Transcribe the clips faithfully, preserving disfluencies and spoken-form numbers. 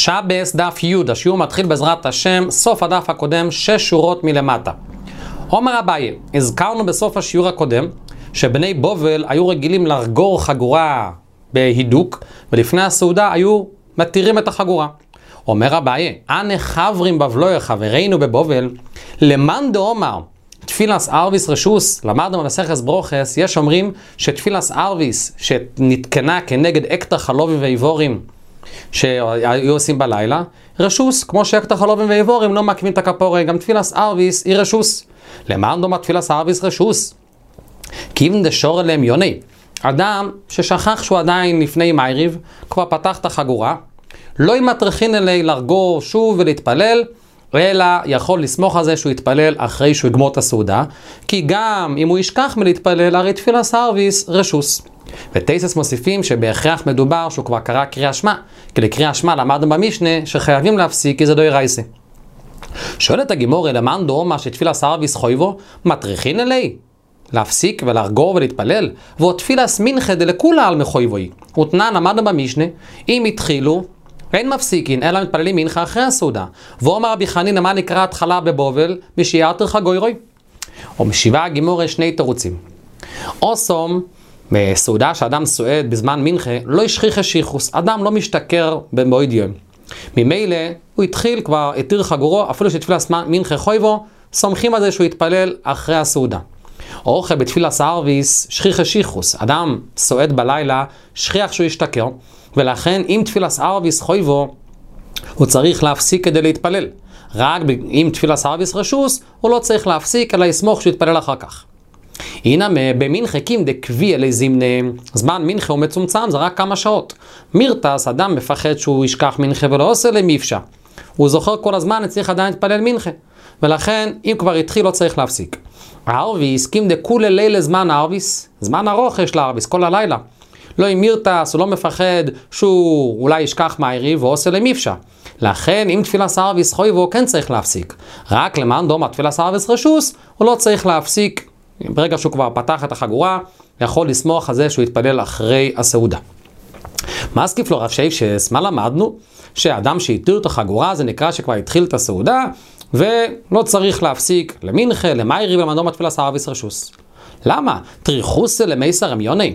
שבס דף י', השיעור מתחיל בעזרת השם, סוף הדף הקודם, שש שורות מלמטה. אומר אביי, הזכרנו בסוף השיעור הקודם, שבני בובל היו רגילים לאגור חגורה בהידוק, ולפני הסעודה היו מתירים את החגורה. אומר אביי, אנה חברים בבלוי חברינו בבובל, למאן דאמר, תפילס ערביס רשוס, למדנו במסכת ברוכס, יש אומרים שתפילס ערביס שנתקנה כנגד אקטר חלובים ואיבורים שהיו עושים בלילה, רשוס, כמו שאקטר חלובים ואיבורים לא מקימים את הכפורה, גם תפילס ערביס היא רשוס. למאן דאמר תפילס ערביס רשוס? כי אם דשור אליהם יוני, אדם ששכח שהוא עדיין לפני מעריב, כבר פתח את החגורה, לא ימטרחין אלי לרגור שוב ולהתפלל, אלא יכול לסמוך על זה שהוא יתפלל אחרי שהוא יגמור את הסעודה, כי גם אם הוא ישכח מלהתפלל, הרי תפילס ערביס רשוס. וטייסס מוסיפים שבהכרח מדובר שהוא כבר קרא קריאה שמע, כי לקריאה שמע למדנו במשנה שחייבים להפסיק כי זה דוי רייסה. שואלת הגימורה, למאן דאמר שתפילס ערביס חויבו, מטריחין אלי להפסיק ולארגור ולהתפלל, ועוד תפילס מנחה דלכולה על מחויבוי. ותנן למדנו במשנה, אם התחילו אין מפסיקין, אלא מתפללים מנחה אחרי הסעודה. ואומר רבי חנינא, מה נקרא התחלה בבובל? משיעתר חגוירוי. או משיבה הגימורה שני תירוצים. אוסום, בסעודה שאדם סועד בזמן מנחה, לא ישכיח השיחוס. אדם לא משתכר במועד יום. ממילא הוא התחיל כבר, התיר חגורו, אפילו שתפילס מנחה חויבו, סומכים על זה שהוא יתפלל אחרי הסעודה. אוכל בתפילס ערביס, שכיח השיחוס. אדם סועד בלילה, שכיח שהוא ישתכר. ולכן אם תפילס ערביס חויבו, הוא צריך להפסיק כדי להתפלל. רק אם תפילס ערביס רשוס, הוא לא צריך להפסיק, אלא יסמוך שהוא יתפלל אחר כך. הנה במנחה קים דקבי אלי זימנה, זמן מנחה הוא מצומצם, זה רק כמה שעות. מירתס, אדם מפחד שהוא ישכח מנחה ולא עושה למפשע. הוא זוכר כל הזמן, צריך עדיין להתפלל מנחה. ולכן אם כבר התחיל, לא צריך להפסיק. הערביס קים דקול לילה זמן ערביס, זמן ארוך יש לערביס, כל הלילה. לא עם מירתס, הוא לא מפחד שהוא אולי ישכח מעריב ועושה למפשע. לכן, אם תפילס ערביס חויבו, כן צריך להפסיק. רק למאן דאמר תפילס ערביס רשוס, הוא לא צריך להפסיק. ברגע שהוא כבר פתח את החגורה, יכול לסמוך על זה שהוא יתפלל אחרי הסעודה. מה סקיף לו רב שייפשס? מה למדנו? שאדם שהתיר את החגורה, זה נקרא שכבר התחיל את הסעודה, ולא צריך להפסיק למנחה, למעריב, למאן דאמר תפילס ערביס רשוס. למה? טריחוסה למייסר רמיוני.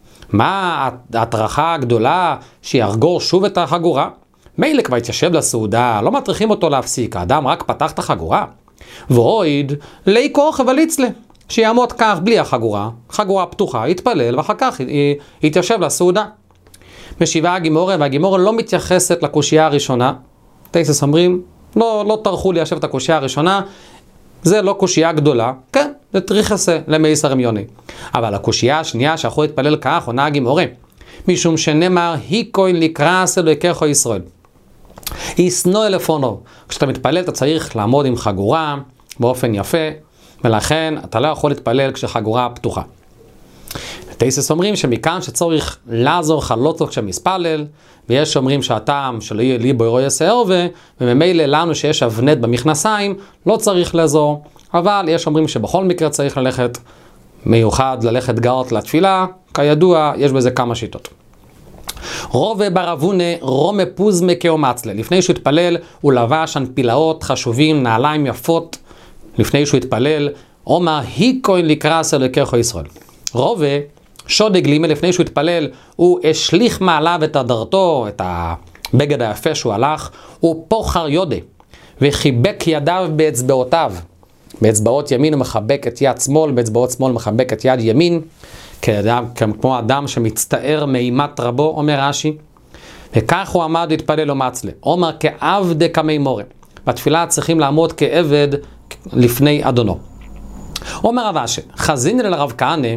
מה ההטרחה הגדולה שיארגור שוב את החגורה? מילא כבר התיישב לסעודה, לא מטריחים אותו להפסיק, האדם רק פתח את החגורה. ואויד, לי כוח וליצלה, שיעמוד כך בלי החגורה, חגורה פתוחה, יתפלל ואחר כך יתיישב לסעודה. משיבה הגימורה, והגימורה לא מתייחסת לקושייה הראשונה. טייסס אומרים, לא, לא טרחו ליישב את הקושייה הראשונה, זה לא קושייה גדולה, כן, זה טריחסה למייסר רמיוני. אבל הקושייה השנייה שיכול להתפלל כך, עונה הגימורה, משום שנאמר, היא כהן לקרס אלוהיכך ישראל. ישנוא אלפונו. כשאתה מתפלל אתה צריך לעמוד עם חגורה באופן יפה, ולכן אתה לא יכול להתפלל כשחגורה פתוחה. טייסס אומרים שמכאן שצורך לעזור חלוטו כשמספלל, ויש אומרים שהטעם שלא יהיה לי בוירו יעשה ערווה, וממילא לנו שיש אבנט במכנסיים, לא צריך לעזור, אבל יש אומרים שבכל מקרה צריך ללכת מיוחד, ללכת גאות לתפילה, כידוע יש בזה כמה שיטות. רובה ברבונה רומא פוזמה כאומצלה, לפני שהוא התפלל הוא לבש הנפילאות חשובים, נעליים יפות, לפני שהוא התפלל, אומר היא כהן לקרס אלוהיכך ישראל. רובה שוד גלימה, לפני שהוא התפלל, הוא השליך מעליו את הדרתו, את הבגד היפה שהוא הלך, הוא פוחר יודע, וחיבק ידיו באצבעותיו. באצבעות ימין הוא מחבק את יד שמאל, באצבעות שמאל מחבק את יד ימין, כאדם, כמו אדם שמצטער מאימת רבו, אומר רש"י. וכך הוא עמד להתפלל ומצלה. אומר כעבד כמימורה. בתפילה צריכים לעמוד כעבד לפני אדונו. אומר רב אשי, חזין אל הרב כהנא,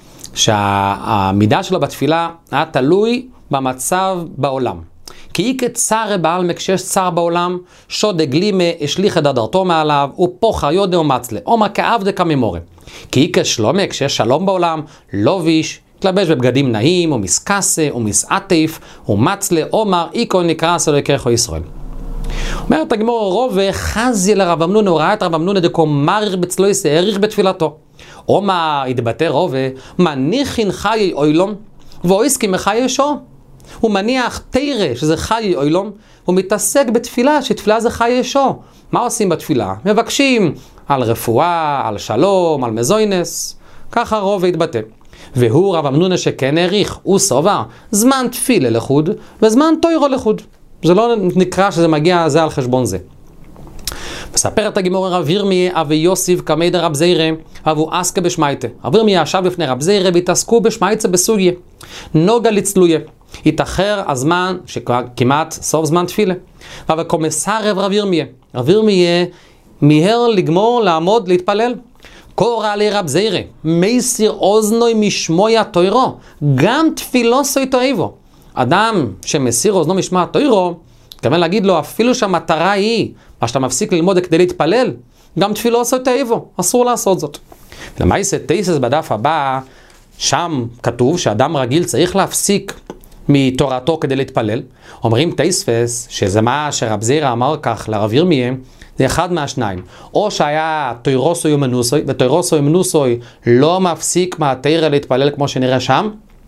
שהמידה שלו בתפילה היה תלוי במצב בעולם. כי אי כצר בעלמא, כשיש צר בעולם, שוד גלימה השליך את הדרתו מעליו, ופוחר יודע ומצלה. אומר כעבד כמימורה. כי אי כשלומה, כשיש שלום בעולם, לוביש, תלבש בבגדים נעים, ומסקסה, ומסעטף, ומצלה, אומר איקון נקרס אלוהיכך ישראל. אומרת הגמרא, רובה חזי לרב אמנון, הוא ראה את רב אמנון דקו מריך בצלויסה, העריך בתפילתו. אומר, התבטא רובה, מניחין חיי אוילום, ואויסקי מחיי שור. הוא מניח תירה, שזה חיי אוילום, הוא מתעסק בתפילה, שתפילה זה חיי ישו. מה עושים בתפילה? מבקשים על רפואה, על שלום, על מזוינס, ככה רוב והתבטא. והוא רב אמנונה שכן העריך, הוא סובר, זמן תפילה לחוד, וזמן תוירו לחוד. זה לא נקרא שזה מגיע זה על חשבון זה. מספר את הגימור רב ירמיה אבי יוסיף כמד רב זיירה, אבו אסקה בשמייטה. רב ירמיה ישב לפני רב זיירה והתעסקו בשמייטה בסוגיה. נוגה לצלויה. התאחר הזמן שכמעט סוף זמן תפילה. אבל קומסר רב ירמיה. רב ירמיה מיהר לגמור לעמוד להתפלל. קורא לי רב זיירה, מייסיר אוזנוי משמוע תוירו, גם תפילו סוי תאיבו. אדם שמסיר אוזנו משמוע תוירו, כמובן להגיד לו, אפילו שהמטרה היא, מה שאתה מפסיק ללמוד כדי להתפלל, גם תפילו סוי תאיבו, אסור לעשות זאת. למעשה תייסס בדף הבא, שם כתוב שאדם רגיל צריך להפסיק מתורתו כדי להתפלל. אומרים תייספס, שזה מה שרב זיירה אמר כך לרב ירמיה, זה אחד מהשניים. או שהיה תוירוסוי ומנוסוי, ותוירוסוי ומנוסוי לא מפסיק מהתירה להתפלל כמו שנראה שם,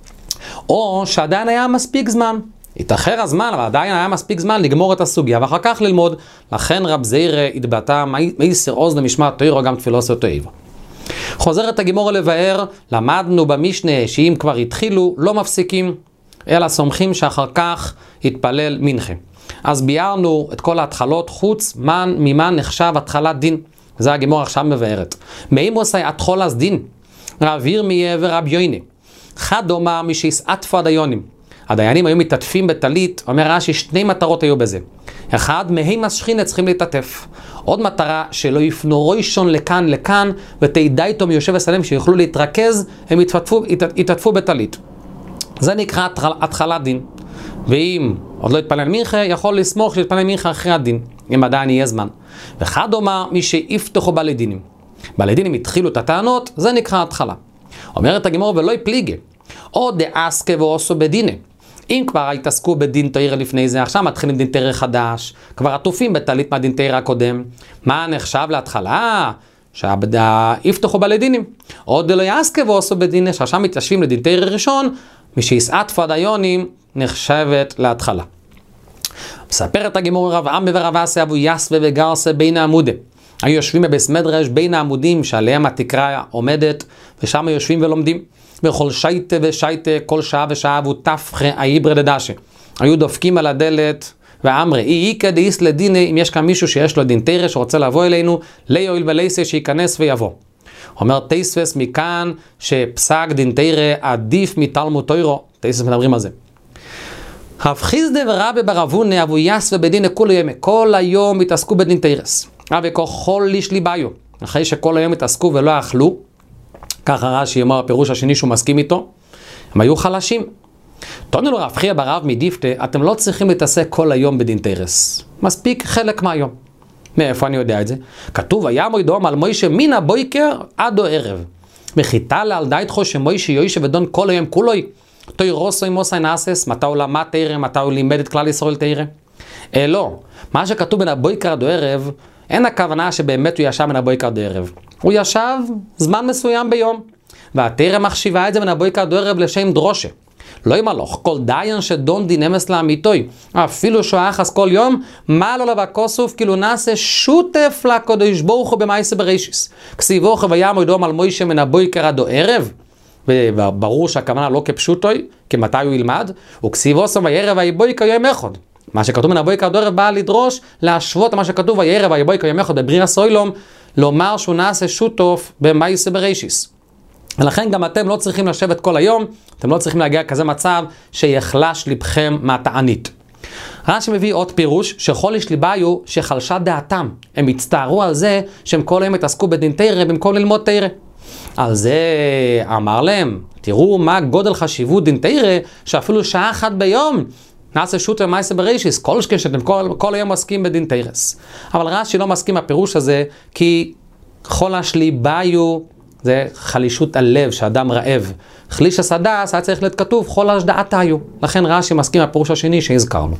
או שעדיין היה מספיק זמן. התאחר הזמן, אבל עדיין היה מספיק זמן לגמור את הסוגיה, ואחר כך ללמוד. לכן רב זיירה התבטא, מייסר אוזן משמע תוירו גם תפילוסו תאיבו. חוזרת הגימורה לבאר, למדנו במשנה שאם כבר התחילו, לא מפסיקים, אלא סומכים שאחר כך יתפלל מנחה. אז ביארנו את כל ההתחלות חוץ מן ממן נחשב התחלת דין. זה הגימור עכשיו מבארת. מאם עושה התחולת דין? רב ירמיה ורב יוינה. חד אומר מי שיסעטפו הדיינים. הדיינים היו מתעטפים בטלית, אומר רש"י שני מטרות היו בזה. אחד, מהם השכינה צריכים להתעטף. עוד מטרה, שלא יפנו ראשון לכאן לכאן, ותדע איתו מיושב וסלם שיוכלו להתרכז, הם יתעטפו, יתעטפו בטלית. זה נקרא התחלת דין. ואם עוד לא יתפלל מנחה, יכול לסמוך שיתפלל מנחה אחרי הדין, אם עדיין יהיה זמן. ואחד אומר, מי שיפתחו בעלי דינים. בעלי דינים התחילו את הטענות, זה נקרא התחלה. אומרת הגימור, ולא יפליגה. או דאסקה ועושו בדינה. אם כבר התעסקו בדין תאירה לפני זה, עכשיו מתחילים דין תאירה חדש, כבר עטופים בטלית מהדין תאירה הקודם. מה נחשב להתחלה? שיפתחו בעלי דינים. או דלא יאסקה ועושו בדינה, שעכשיו מתיישבים לדין תאירה ראשון, מי שיסעטפו הדיינים נחשבת להתחלה. מספרת הגימור רב עמי ורב אסי אבו יסווה וגרסה בין העמודה. היו יושבים בבית מדרש בין העמודים שעליהם התקרה עומדת, ושם יושבים ולומדים. בכל שייטה ושייטה, כל שעה ושעה, והוא תפחה האיברה דדשה. היו דופקים על הדלת, ואמרי, אי איקה דאיס לדינה, אם יש כאן מישהו שיש לו דין תירה שרוצה לבוא אלינו, ליואיל ולייסה שייכנס ויבוא. אומר תייספס מכאן שפסק דין תירה עדיף מתלמוד תוירו. תייספס מדברים על זה. הפחיזדה ורבי ברבונה אבו יסווה בדינה כל היום, כל היום התעסקו בדין תירס. אבי ככל ליש לי ביו. אחרי שכל היום התעסקו ולא אכלו, ככה רש"י אומר הפירוש השני שהוא מסכים איתו, הם היו חלשים. תונו לו רב חייא ברב מדיפתה, אתם לא צריכים להתעסק כל היום בדין תירס. מספיק חלק מהיום. מאיפה אני יודע את זה? כתוב, היה מוידום על מוישה מן הבויקר עד או ערב. וחיטה לעל דייתחו שמוישה יוישה ודון כל היום כולוי. תוירוסו עם עושה נאסס, מתי הוא למד תירה, מתי הוא לימד את כלל ישראל תירה. אה לא, מה שכתוב בין הבויקר עד או ערב, אין הכוונה שבאמת הוא ישב בין הבויקר עד ערב. הוא ישב זמן מסוים ביום, והתירה מחשיבה את זה בין הבויקר עד ערב לשם דרושה. לא ימלוך, כל דיין שדון דין אמס לעמיתוי, אפילו שהוא אחס כל יום, מה לא לבא כוסוף, כאילו נעשה שותף לקודש ברוך הוא במעשה בראשיס. כסיבו חוויה מוידום על מוישה מן הבויקר עד ערב, וברור שהכוונה לא כפשוטוי, כמתי הוא ילמד, וכסיבו סום וירב ויבויקר יום אחד. מה שכתוב מן הבויקר עד ערב בא לדרוש, להשוות מה שכתוב וירב ויבויקר יום אחד בבריר הסוילום, לומר שהוא נעשה שותף במעשה בראשיס. ולכן גם אתם לא צריכים לשבת כל היום, אתם לא צריכים להגיע כזה מצב שיחלש לבכם מהתענית. רש"י מביא עוד פירוש, שכל איש ליבאיו שחלשה דעתם. הם הצטערו על זה שהם כל היום התעסקו בדין תירה במקום ללמוד תירה. על זה אמר להם, תראו מה גודל חשיבות דין תירה, שאפילו שעה אחת ביום נעשה שוטה מעשה בראשיס, כל שכן שאתם כל, כל היום מסכים בדין תירס. אבל רש"י לא מסכים הפירוש הזה, כי כל השליבאיו זה חלישות הלב, שאדם רעב. חליש הסדס היה צריך להיות כתוב, כל השדעת היו. לכן רש"י מסכים הפירוש השני שהזכרנו.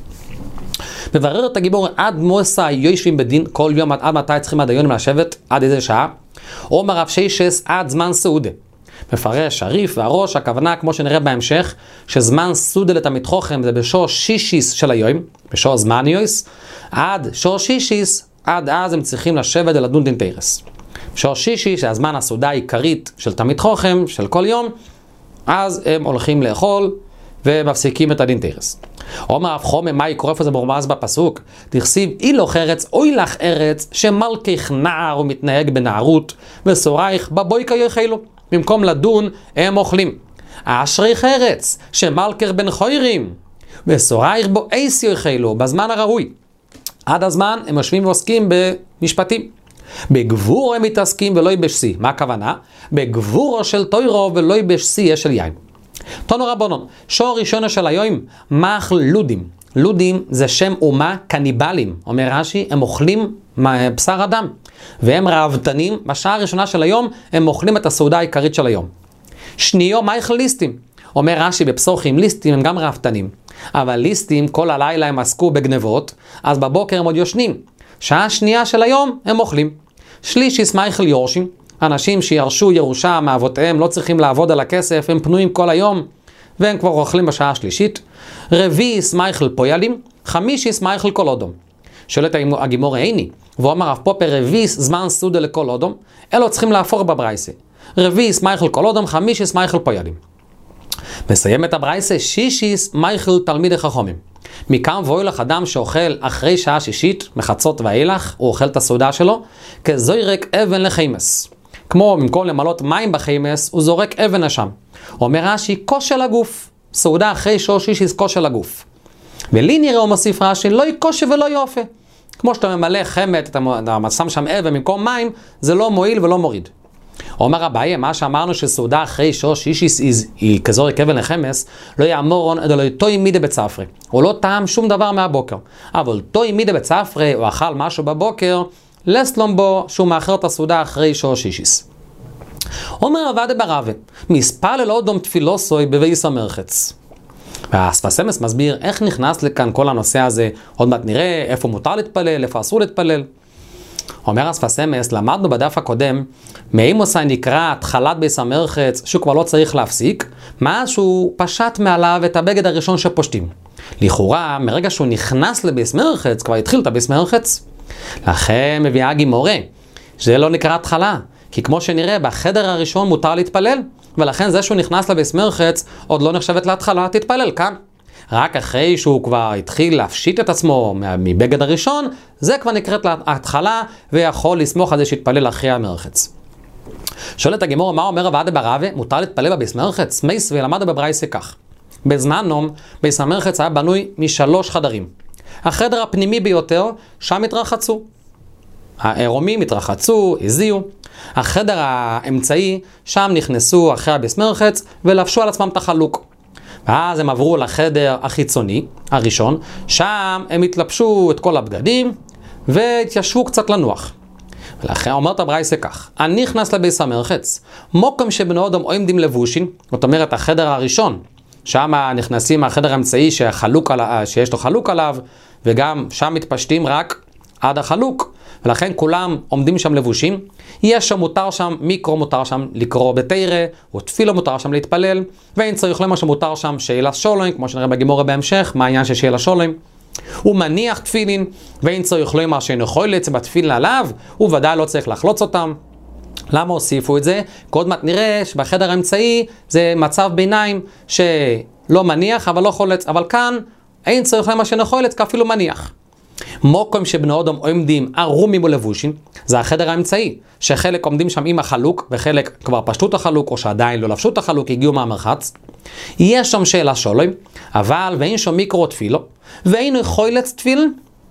מברר את הגיבור, עד מוסא יושבים בדין כל יום, עד, עד מתי צריכים הדיינים לשבת, עד איזה שעה? אומר רב ששס, עד זמן סעודה. מפרש שריף והראש, הכוונה כמו שנראה בהמשך, שזמן סודה לתלמיד חוכם זה בשור שישיס של היום, בשור זמניוס, עד שור שישיס, עד אז הם צריכים לשבת ולדון דין תרס. בשור שישיס, שהזמן הסעודה העיקרית של תלמיד חוכם, של כל יום, אז הם הולכים לאכול ומפסיקים את הדין תרס. אומר אף חומם, מה יקורא איפה זה מרומז בפסוק? תכסיב, אי לך ארץ, אוי לך ארץ, שמלכך נער ומתנהג בנערות, וסורייך בבויקה יאכלו. במקום לדון, הם אוכלים. אשריך ארץ, שמלכך בן חוירים, וסורייך בו אייס יאכלו, בזמן הראוי. עד הזמן הם יושבים ועוסקים במשפטים. בגבור הם מתעסקים ולא יבשסי. מה הכוונה? בגבורו של תוירו ולא יבשסי של יין. תונו רבונון, שור ראשונה של היום, מאכל לודים. לודים זה שם אומה קניבלים. אומר רש"י, הם אוכלים בשר אדם. והם ראוותנים, בשעה הראשונה של היום, הם אוכלים את הסעודה העיקרית של היום. שניו, מאכל ליסטים. אומר רש"י, בפסוחים, ליסטים הם גם ראוותנים. אבל ליסטים, כל הלילה הם עסקו בגנבות, אז בבוקר הם עוד יושנים. שעה שנייה של היום, הם אוכלים. שלישיס מאכל יורשים. אנשים שירשו ירושה מאבותיהם לא צריכים לעבוד על הכסף, הם פנויים כל היום, והם כבר אוכלים בשעה השלישית. רביעיס מאכל פוילים, חמישיס מאכל כל אודום. שואלת הגימור עיני, והוא אמר אף פופר רביעיס זמן סעודה לכל אודום, אלו צריכים להפוך בברייסה. רביעיס מאכל כל אודום, חמישיס מאכל פוילים. מסיים את הברייסה, שישיס מאכל תלמידי חכמים. מכאן ואילך אדם שאוכל אחרי שעה שישית, מחצות ואילך, הוא אוכל את הסעודה שלו, כזוירק אבן לחמס. כמו במקום למלות מים בחמס, הוא זורק אבן לשם. אומר רש"י, כושל הגוף. סעודה אחרי שור שישיס כושל הגוף. ולי נראה, הוא מוסיף רש"י, לא יקושה ולא יופה. כמו שאתה ממלא חמת, אתה שם שם אבן במקום מים, זה לא מועיל ולא מוריד. אומר אביי, מה שאמרנו שסעודה אחרי שור שישיס היא כזורק אבן לחמס, לא יאמורון, אלא לא תוי מידה בצפרי. הוא לא טעם שום דבר מהבוקר. אבל תוי מידה בצפרי, הוא אכל משהו בבוקר, לסלום בו שהוא מאחר את הסעודה אחרי שור שישיס. אומר עבדה ברבה, מספר ללא דום תפילוסוי בבייס המרחץ. והשפת אמס מסביר איך נכנס לכאן כל הנושא הזה, עוד מעט נראה איפה מותר להתפלל, איפה אסור להתפלל. אומר השפת אמס, למדנו בדף הקודם, מאימוסי נקרא התחלת בייס המרחץ, שהוא כבר לא צריך להפסיק, מה שהוא פשט מעליו את הבגד הראשון שפושטים. לכאורה, מרגע שהוא נכנס לבייס מרחץ, כבר התחיל את הבייס מרחץ. לכן מביאה הגימורה, שזה לא נקרא התחלה, כי כמו שנראה, בחדר הראשון מותר להתפלל, ולכן זה שהוא נכנס לבייס מרחץ, עוד לא נחשבת להתחלה, תתפלל כאן. רק אחרי שהוא כבר התחיל להפשיט את עצמו מבגד הראשון, זה כבר נקראת להתחלה, ויכול לסמוך על זה שיתפלל אחרי המרחץ. שואלת הגימורה, מה אומר עבדה ברבה? מותר להתפלל בבייס מרחץ? מייס ולמד בברייסה כך. בזמן נום, בייס המרחץ היה בנוי משלוש חדרים. החדר הפנימי ביותר, שם התרחצו. העירומים התרחצו, הזיעו. החדר האמצעי, שם נכנסו אחרי הבייס מרחץ ולבשו על עצמם את החלוק. ואז הם עברו לחדר החיצוני, הראשון, שם הם התלבשו את כל הבגדים והתיישבו קצת לנוח. ולכן אומרת הברייסה כך, אני נכנס לבייס המרחץ, מוקם שבנו אדם עומדים לבושים, זאת אומרת החדר הראשון, שם נכנסים החדר האמצעי שחלוק על, שיש לו חלוק עליו, וגם שם מתפשטים רק עד החלוק, ולכן כולם עומדים שם לבושים. יש שם מותר שם, מיקרו מותר שם לקרוא בתירה, ותפילו מותר שם להתפלל, ואין צריך למה שמותר שם שאלה שולוים, כמו שנראה בגימורה בהמשך, מה העניין של שאלה שולוים. הוא מניח תפילין, ואין צריך למה שאינו חולץ בתפילין עליו, הוא ודאי לא צריך לחלוץ אותם. למה הוסיפו את זה? קודם מעט נראה שבחדר האמצעי זה מצב ביניים שלא מניח אבל לא חולץ, אבל כאן אין צריך למה שאינו חולץ כאפילו מניח. מוקם שבנו אדם עומדים ערומים ולבושים, זה החדר האמצעי, שחלק עומדים שם עם החלוק, וחלק כבר פשטו את החלוק, או שעדיין לא לבשו את החלוק, הגיעו מהמרחץ. יש שם שאלה שולוים, אבל ואין שם מיקרו תפילו, ואין חולץ תפיל.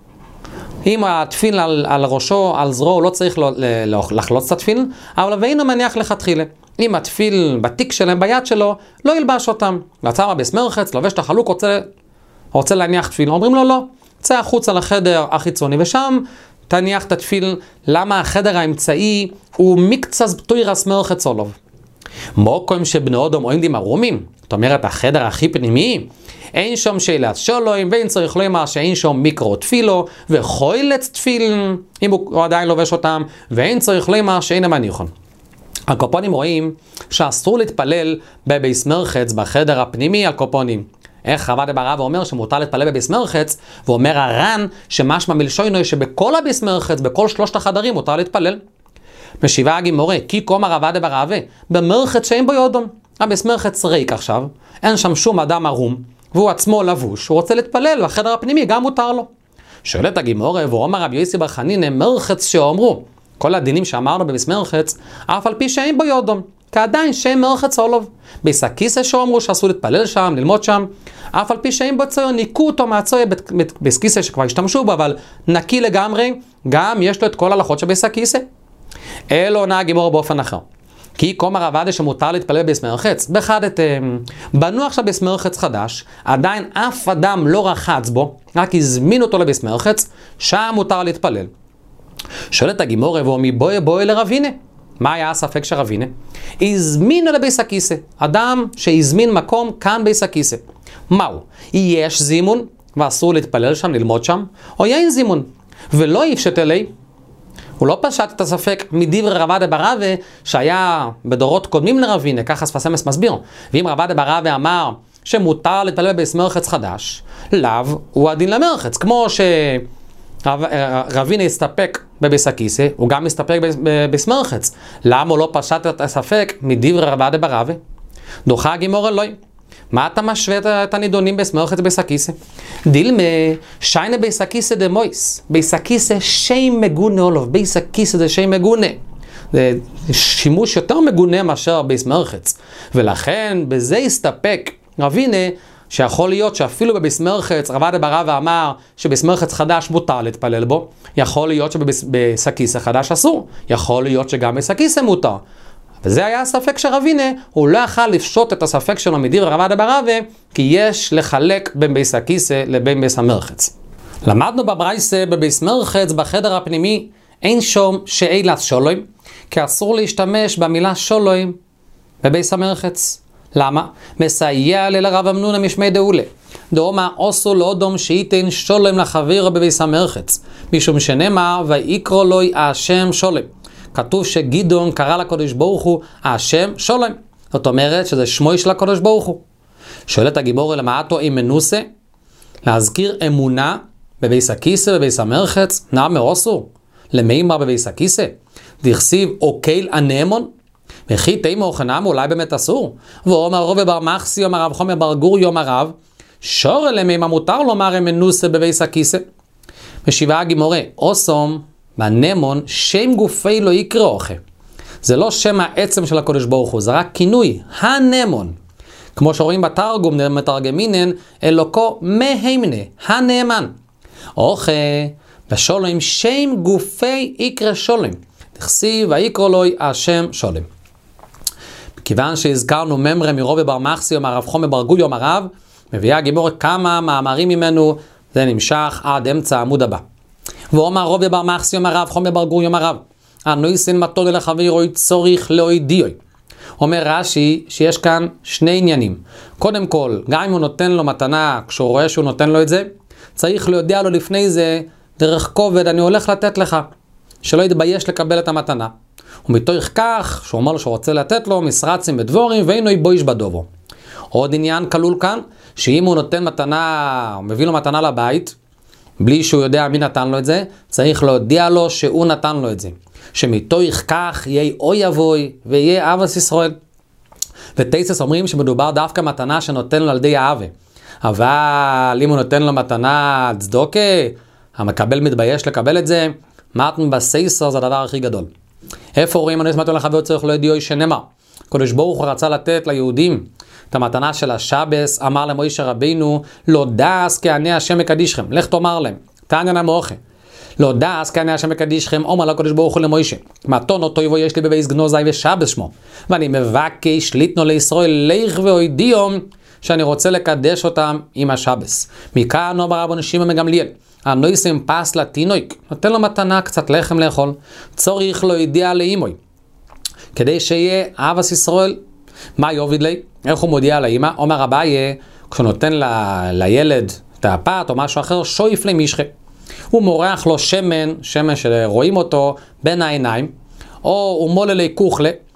אם התפיל על, על ראשו, על זרוע, הוא לא צריך לא, לא, לחלוץ את התפיל, אבל ואין מניח לכתחילה. אם התפיל בתיק שלהם, ביד שלו, לא ילבש אותם. ועצר הבייס מרחץ, לובש את החלוק, רוצה, רוצה להניח תפיל. אומרים לו לא. צא החוץ על החדר החיצוני, ושם תניח את התפיל. למה החדר האמצעי הוא מקצז בתוירס מרחץ עולוב. מוקם שבנו אדם עומדים ערומים, זאת אומרת החדר הכי פנימי, אין שם שאלת שולוים, ואין צריך לומר שאין שם מיקרו תפילו, וחוילץ תפיל, אם הוא עדיין לובש אותם, ואין צריך לומר שאין המניחון. הקופונים רואים שאסור להתפלל בביס מרחץ בחדר הפנימי על קופונים. איך רבא דבר רבא אומר שמותר להתפלל בביס מרחץ, ואומר הר"ן שמשמע מלשונו שבכל הביס מרחץ, בכל שלושת החדרים מותר להתפלל. משיבה הגימורה, כי קומא רבא דבר רבא, במרחץ שאין בו יודון. הביס מרחץ ריק עכשיו, אין שם שום אדם ערום, והוא עצמו לבוש, הוא רוצה להתפלל, והחדר הפנימי גם מותר לו. שואלת הגימורה, ואומר רבי יוסי בר חנינא, מרחץ שאומרו, כל הדינים שאמרנו בביס מרחץ, אף על פי שאין בו יודון, כעדיין שאין מרחץ עולוב. ביס הכיסא שאומרו שאסור להתפלל שם, ללמוד שם, אף על פי שאין בו ציור, ניקו אותו מהציור ביס כיסא שכבר השתמשו בו, אבל נקי לגמרי, גם יש לו את כל ההלכות של ביס הכיסא. אלו עונה הגימורה באופן אחר. כי קומא רב עדה שמותר להתפלל ביס מרחץ, בחדתם, בנו עכשיו ביס מרחץ חדש, עדיין אף אדם לא רחץ בו, רק הזמין אותו לביס מרחץ, שם מותר להתפלל. שואלת הגימורה, ואומי בואי בואי לרבינה. מה היה הספק של רבינה? הזמין לביס הכיסא, אדם שהזמין מקום כאן ביס הכיסא. מהו? יש זימון ואסור להתפלל שם, ללמוד שם, או אין זימון ולא יפשט אלי? הוא לא פשט את הספק מדברי רבא דבר רבא שהיה בדורות קודמים לרבינה, ככה שפת אמס מסביר. ואם רבא דבר רבא אמר שמותר להתפלל בביס מרחץ חדש, לאו הוא הדין למרחץ. כמו שרבינה הסתפק בביס הכיסא, הוא גם הסתפק בביס מרחץ. למה הוא לא פשט את הספק מדברי רבא דבר רבא? דוחה הגימורה לא. מה אתה משווה את הנידונים ביס מרחץ ביס הכיסא? דילמה, שיינה ביס הכיסא דמויס. ביס הכיסא שי מגונה אולוב. ביס הכיסא זה שי מגונה. זה שימוש יותר מגונה מאשר ביס מרחץ. ולכן בזה הסתפק רבינה, שיכול להיות שאפילו בביס מרחץ, רבא דבר רבא אמר שביס מרחץ חדש מותר להתפלל בו. יכול להיות שבביס הכיסא חדש אסור. יכול להיות שגם ביס הכיסא מותר. וזה היה הספק של רבינה, הוא לא יכל לפשוט את הספק שלו מדברי רבא דבר רבא, כי יש לחלק בין ביס הכיסא לבין ביס המרחץ. למדנו בברייסה בביס מרחץ, בחדר הפנימי, אין שום שאילת שולוים, כי אסור להשתמש במילה שולוים בביס המרחץ. למה? מסייע לרב אמנונה משמי דאולה. דאמר אוסו לאודום שייתן שולוים לחברו בביס המרחץ, משום שנאמר ויקרא לו השם שולוים. כתוב שגדעון קרא לקדוש ברוך הוא השם שולם. זאת אומרת שזה שמו של הקדוש ברוך הוא. שואלת הגימורה למעטו אם מנוסה, להזכיר אמונה בביס הכיסא בביס המרחץ, נאמר אוסור, למימר בביס הכיסא, דכסיב אוקיל הנאמון, וכי תימו חנם אולי באמת אסור. ואומר רבי בר מחסי, אומר רב חומר בר גורי, אומר רב, שור למימר מותר לומר מנוסה בביס הכיסא. משיבה הגימורה, אוסום, והנמון, שם גופי לא יקרא אוכל. זה לא שם העצם של הקדוש ברוך הוא, זה רק כינוי, הנמון. כמו שרואים בתרגום, מתרגמינן, אלוקו מהימנה, הנאמן. אוכל, ושולם, שם גופי יקרא שולם. תכסיב, ויקרא לו השם שולם. כיוון שהזכרנו ממרה מרובי בר מחסי, אומר רב חומר בר גורי, אומר רב, מביאה הגימורה כמה מאמרים ממנו, זה נמשך עד אמצע העמוד הבא. ואומר רובי בר מחסי, אומר רב חומר בר גורי, אומר רב, הנויסן מתון לחברו צורך להודיעו. אומר רש"י שיש כאן שני עניינים. קודם כל, גם אם הוא נותן לו מתנה, כשהוא רואה שהוא נותן לו את זה, צריך להודיע לו לפני זה, דרך כובד, אני הולך לתת לך, שלא יתבייש לקבל את המתנה. ומתוך כך, שהוא אומר לו שהוא רוצה לתת לו, מסרצים בדבורים, ואינו יבויש בדובו. עוד עניין כלול כאן, שאם הוא נותן מתנה, הוא מביא לו מתנה לבית, בלי שהוא יודע מי נתן לו את זה, צריך להודיע לו שהוא נתן לו את זה. שמתוך כך יהיה אוי אבוי ויהיה אבס ישראל. ותייסס אומרים שמדובר דווקא מתנה שנותן לו על די האווה. אבל אם הוא נותן לו מתנה צדוקה, המקבל מתבייש לקבל את זה, מתן בסייסר זה הדבר הכי גדול. איפה רואים הנויס מתון לחברו צריך לא ידיעו שנאמר? הקדוש ברוך הוא רצה לתת ליהודים את המתנה של השבס, אמר למוישה רבינו, לא דעס כעני השם מקדישכם, לך תאמר להם, תעניין המוחה. לא דעס כעני השם מקדישכם, אומר לקדוש ברוך הוא למוישה, מתון אותו יבוא יש לי בבייס גנוזי ושבס שמו, ואני מבקש ליתנו לישראל לך והודיעום, שאני רוצה לקדש אותם עם השבס. מכאן אומר רבן שמעון מגמליאל, הנויסם פס לתינוק, נותן לו מתנה קצת לחם לאכול, צורך לו ידיע לאימוי, כדי שיהיה אהבת ישראל. מה יוביד לי? איך הוא מודיע לאמא? אומר אביי, כשהוא נותן ל... לילד את הפת או משהו אחר, שויף למשחה. הוא מורח לו שמן, שמן שרואים אותו בין העיניים, או הוא מולה לי כוכלה,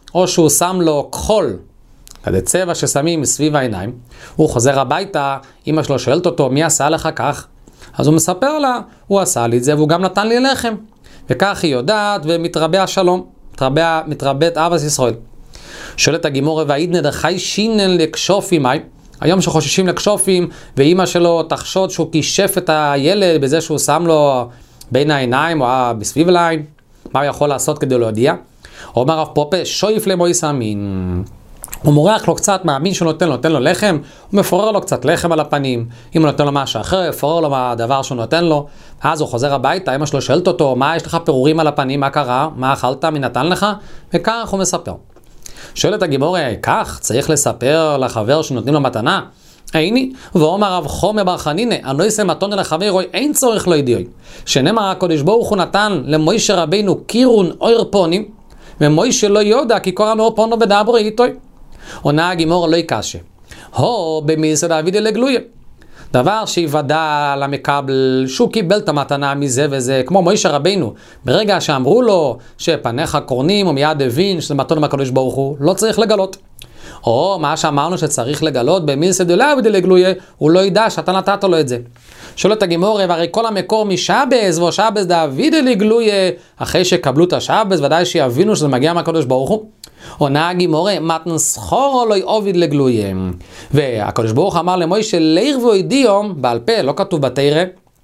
או שהוא שם לו כחול, כזה צבע ששמים סביב העיניים, הוא חוזר הביתה, אמא שלו שואלת אותו, מי עשה לך כך? אז הוא מספר לה, הוא עשה לי את זה והוא גם נתן לי לחם. וכך היא יודעת ומתרבה השלום, מתרבה, מתרבית אהבת ישראל. שואלת הגימורה, והעידנא דחי שינן לקשופים, היום שחוששים לקשופים, ואמא שלו תחשוד שהוא קישף את הילד בזה שהוא שם לו בין העיניים או בסביב לעין, מה הוא יכול לעשות כדי להודיע? אומר הרב פופה, שויף למוי סמין. הוא מורח לו קצת מהמין שהוא נותן לו, נותן לו לחם, הוא מפורר לו קצת לחם על הפנים, אם הוא נותן לו משהו אחר, יפורר לו מהדבר שהוא נותן לו, אז הוא חוזר הביתה, אמא שלו שואלת אותו, מה יש לך פירורים על הפנים, מה קרה, מה אכלת, מי נתן לך, וכך הוא מספר. שואלת הגימורה, כך צריך לספר לחבר שנותנים לו מתנה? איני, ואומר רב חומר בר חנינא, הנויסה מתונה לחברו, אין צורך לו ידיעוי, שנאמר הקדוש ברוך הוא נתן למוישה רבינו קירון אויר פונים, ומוישה לא יודע כי קורא מאור פונו בדברו איתוי. עונה הגימורה לא יקשה. הו במיסא דאבידיה לגלויה. דבר שיוודע למקבל שהוא קיבל את המתנה מזה וזה, כמו מוישה רבינו, ברגע שאמרו לו שפניך קורנים, הוא מיד הבין שזה מתנה מהקדוש ברוך הוא, לא צריך לגלות. או מה שאמרנו שצריך לגלות במיסא דאבידיה לגלויה, הוא לא ידע שאתה נתת לו את זה. שואלת הגימורה, והרי כל המקור משבס, ושבס דאבידיה לגלויה, אחרי שקבלו את השבס, ודאי שיבינו שזה מגיע מהקדוש ברוך הוא. עונה הגימורה, מתן סחור לא יעביד לגלויה. והקדוש ברוך אמר למוישה, ליר והודיעו, בעל פה, לא כתוב בתורה,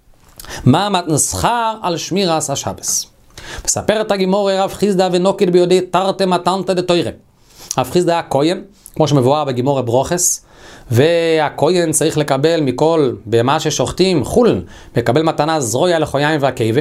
מה מתן שכר על שמירת השבס. מספרת הגימורה, רב חיסדא ונוקד ביודעי תרתי מתנתא דתורה. רב חיסדא היה כהן, כמו שמבואר בגימורה ברוכס, והכהן צריך לקבל מכל במה ששוחטים חולן, מקבל מתנה זרויה לחויים והקיבה.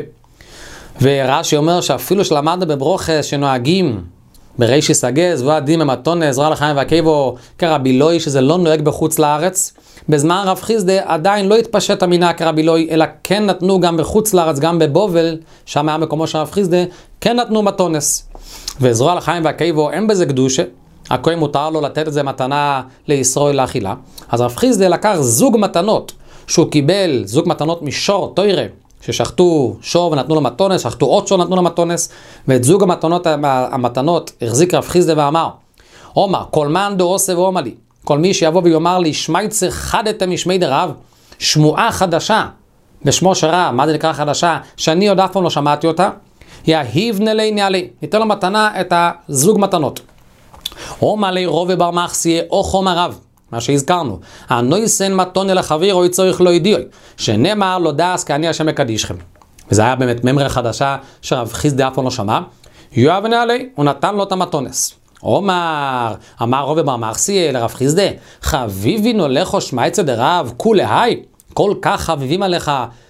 ורש"י אומר שאפילו שלמדנו בברוכס שנוהגים ברישיס הגז ועדים במתון עזרה לחיים והקיבו כרבי לוי, שזה לא נוהג בחוץ לארץ, בזמן רב חיסדא עדיין לא התפשט המינה כרבי לוי, אלא כן נתנו גם בחוץ לארץ, גם בבובל, שם היה מקומו של רב חיסדא, כן נתנו מתונס. ועזרה לחיים והקיבו אין בזה קדושה, הכהן מותר לו לתת את זה מתנה לישראל לאכילה. אז רב חיסדא לקח זוג מתנות, שהוא קיבל זוג מתנות משור תוירה, ששחטו שור ונתנו לו מתונס, שחטו עוד שור ונתנו לו מתונס, ואת זוג המתנות, המתנות החזיק רב חיסדא ואמר, אומר, כל מן דורוסה ואומר לי, כל מי שיבוא ויאמר לי, שמייצר חדתם משמי דרב, שמועה חדשה, בשמו של רב, מה זה נקרא חדשה? שאני עוד אף פעם לא שמעתי אותה, יהיבנה לי נעלי, ניתן לו מתנה את הזוג מתנות. אומר לי רובה בר מחסיה, או חומר רב, מה שהזכרנו, הנויסן מתונה לחביר או יצורך לא ידיעוי, שנאמר לא דעס כי אני השם מקדישכם. וזה היה באמת ממרה חדשה שרב חיסדא אף פעם לא שמע. יואב נעלי, הוא נתן לו את המתונס. אומר, אמר רובה בר מחסיה לרב חיסדא, חביבין הולכו שמייצא דרב, כולי היי, כל כך חביבים עליך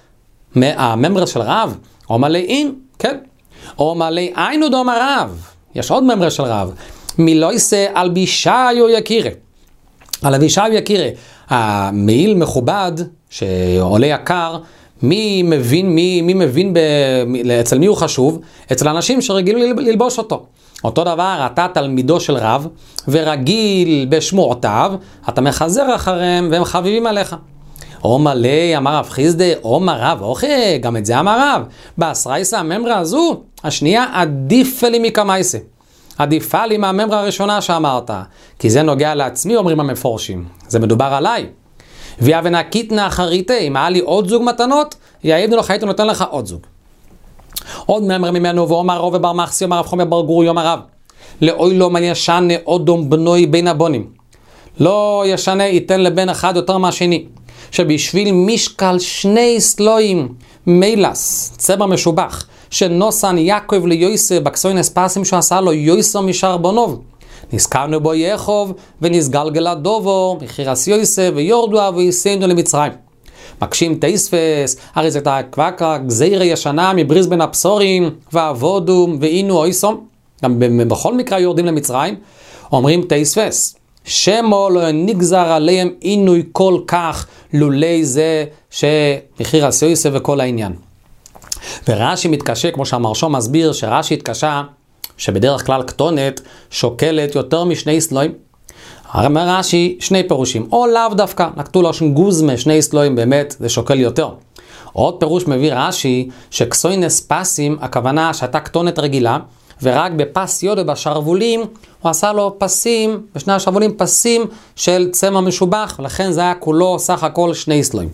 הממרה של רב? אומר לי אין, כן. אומר לי אינו דומר רב, יש עוד ממרה של רב, מלא יסה על בישאיו יקירה. על אבישאיו יקירה, המעיל מכובד, שעולה יקר, מי מבין, מי, מי מבין ב, אצל מי הוא חשוב? אצל אנשים שרגילים ללבוש אותו. אותו דבר, אתה תלמידו של רב, ורגיל בשמועותיו, אתה מחזר אחריהם, והם חביבים עליך. אומר לי, אמר רב חיסדא, אומר רב, אוכל, גם את זה אמר רב. בעשרייסה הממרה הזו, השנייה עדיף לי מקמייסה. עדיפה לי מהממרה הראשונה שאמרת, כי זה נוגע לעצמי, אומרים המפורשים. זה מדובר עליי. ויאבנה קיטנה אחריתה, אם היה לי עוד זוג מתנות, יעבדנו לך, הייתי נותן לך עוד זוג. עוד ממר ממנו, ואומר רובה בר מחסי, אומר רב חומר בר גורי, אומר רב, לאוי לא מל ישנה אודום בנוי בין הבונים. לא ישנה, ייתן לבן אחד יותר מהשני. שבשביל משקל שני סלויים, מילס, צבע משובח, שנוסן יעקב ליוסף בקסוינס פסים שהוא עשה לו יוסף משאר בונוב. נזכרנו בו יחוב ונסגלגל הדובו, מחירס יוסף ויורדו ויסיינו למצרים. מקשים תייספס, הרי זה כבר גזירה ישנה מבריז בין הבשורים ועבודו ואינו אויסום. גם בכל מקרה יורדים למצרים, אומרים תייספס. שמו לא נגזר עליהם עינוי כל כך לולי זה שמחירס יוסף וכל העניין. ורש"י מתקשה, כמו שהמרשום מסביר, שרש"י התקשה שבדרך כלל קטונת שוקלת יותר משני סלויים. אומר רש"י שני פירושים, או לאו דווקא, נקטו לו שגוזמה, שני סלויים באמת זה שוקל יותר. עוד פירוש מביא רש"י שכסוינס פסים, הכוונה שאתה קטונת רגילה, ורק בפס יודו בשרבולים, הוא עשה לו פסים, בשני השרבולים פסים של צמר משובח, ולכן זה היה כולו סך הכל שני סלויים.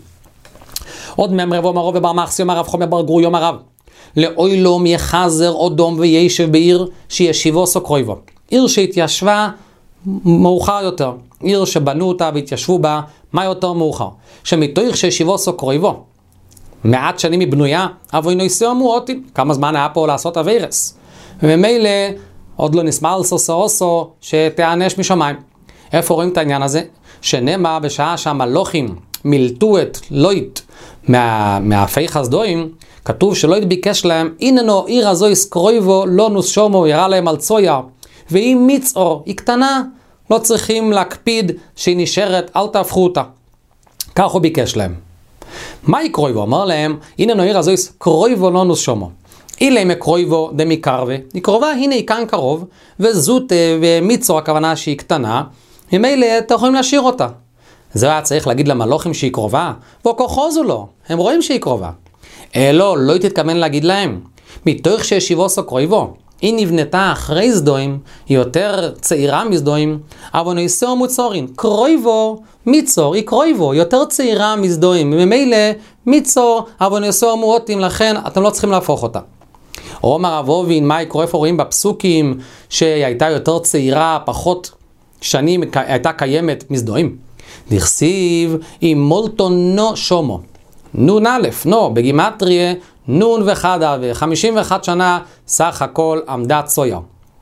עוד מהם רבו מרוב ובר מחסי יום הרב חומר בר גור יום הרב. לאוילום יחזר אודום וישב בעיר שישיבו סוקרויבו. עיר שהתיישבה מאוחר יותר. עיר שבנו אותה והתיישבו בה, מה יותר מאוחר? שמתוך שישיבו סוקרויבו. מעט שנים מבנויה, אבוי נויסו אמורותים. כמה זמן היה פה לעשות אבירס. וממילא עוד לא נסמל סוסו שתענש משמיים. איפה רואים את העניין הזה? שנמה בשעה שהמלוכים מילטו את לויט מה, מהפי חסדויים, כתוב שלויט ביקש להם, איננו עיר הזו יסקרויבו לא נוסשומו, יראה להם על צויה, והיא מצעור, היא קטנה, לא צריכים להקפיד שהיא נשארת, אל תהפכו אותה. כך הוא ביקש להם. מה יקרויבו? אמר להם, איננו עיר הזו יסקרויבו לא נוסשומו. אילי מקרויבו דמי קרבה, היא קרובה, הנה היא כאן קרוב, וזות ומצעור הכוונה שהיא קטנה, ממילא אתם יכולים להשאיר אותה. זה היה צריך להגיד למלוכים שהיא קרובה, וכוחוזו לו, הם רואים שהיא קרובה. אלו, לא תתכוון להגיד להם, מתוך שישיבו סוקרויבו, היא נבנתה אחרי סדויים, היא יותר צעירה מסדויים, אבל נעשו מוצורין, קרויבו, מיצור, היא קרויבו, יותר צעירה מסדויים, ממילא מיצור, אבל נעשו מועטים, לכן אתם לא צריכים להפוך אותה. אומר אבובין, מה יקרו, איפה רואים בפסוקים, שהיא הייתה יותר צעירה, פחות שנים הייתה קיימת מסדויים. דכסיב, עם מולטו נו שומו. נון א', נו, בגימטריה, נון וחדה, ו-חמישים ואחת שנה סך הכל עמדה צויה.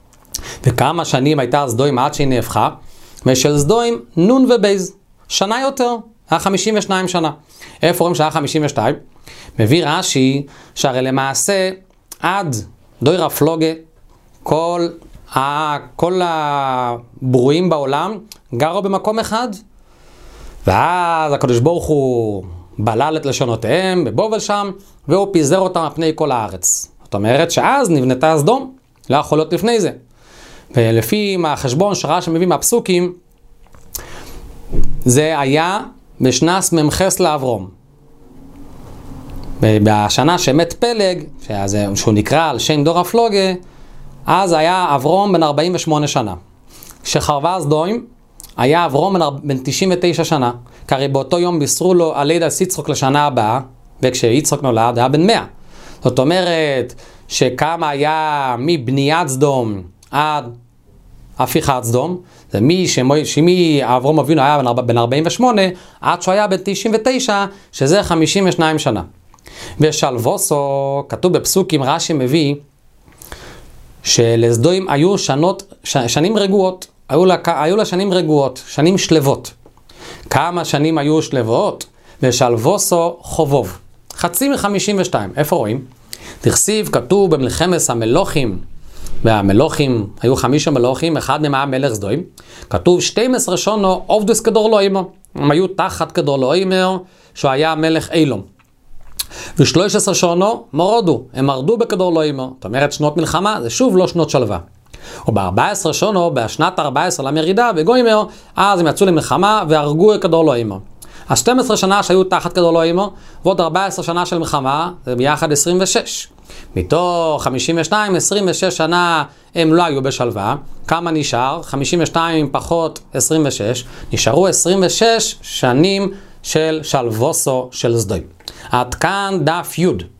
וכמה שנים הייתה סדויים עד שהיא נהפכה? ושל סדויים נון ובייז. שנה יותר, היה חמישים ושתיים שנה. איפה רואים שהיה חמישים ושתיים? מביא רש"י, שהרי למעשה, עד דויר הפלוגה, כל, ה, כל הברואים בעולם גרו במקום אחד. ואז הקדוש ברוך הוא בלל את לשונותיהם בבובל שם, והוא פיזר אותם על פני כל הארץ. זאת אומרת שאז נבנתה סדום, לא יכול להיות לפני זה. ולפי החשבון שרש"י מביא מהפסוקים, זה היה בשנס ממחס לאברום. בשנה שמת פלג, שהוא נקרא על שם דור הפלוגה, אז היה אברום בן ארבעים ושמונה שנה. כשחרבה סדום, היה אברום בן תשעים ותשע שנה, כי הרי באותו יום בישרו לו על לידת יצחק לשנה הבאה, וכשיצחק נולד היה בן מאה. זאת אומרת שכמה היה מבניית סדום עד הפיכת סדום, זה מי שמי אברום אבינו היה בן ארבעים ושמונה, עד שהוא היה בן תשעים ותשע, שזה חמישים ושתיים שנה. ושלבוסו, כתוב בפסוקים, רש"י מביא, שלסדום היו שנות, ש, שנים רגועות, היו לה, היו לה שנים רגועות, שנים שלבות. כמה שנים היו שלבות? ושלבוסו חובוב. חצי מ-חמישים ושתיים. איפה רואים? תכסיב, כתוב במלחמת המלוכים, והמלוכים, היו חמישה מלוכים, אחד מהם היה מלך סדום. כתוב שתים עשרה שונו עובדוס כדור לא אימר. הם היו תחת כדור לא אימר, שהוא היה מלך אילום. ו-שלוש עשרה שונו מורדו, הם מרדו בכדור לא אימר. זאת אומרת, שנות מלחמה זה שוב לא שנות שלווה. וב-ארבע עשרה שונו, בשנת ארבע עשרה למרידה, בגוימר, אז הם יצאו למלחמה והרגו כדור לא אימר. אז שתים עשרה שנה שהיו תחת כדור לא אימר, ועוד ארבע עשרה שנה של מלחמה, זה ביחד עשרים ושש. מתוך חמישים ושתיים, עשרים ושש שנה הם לא היו בשלווה. כמה נשאר? חמישים ושתיים פחות עשרים ושש. נשארו עשרים ושש שנים של שלבוסו של סדום. עד כאן דף י'.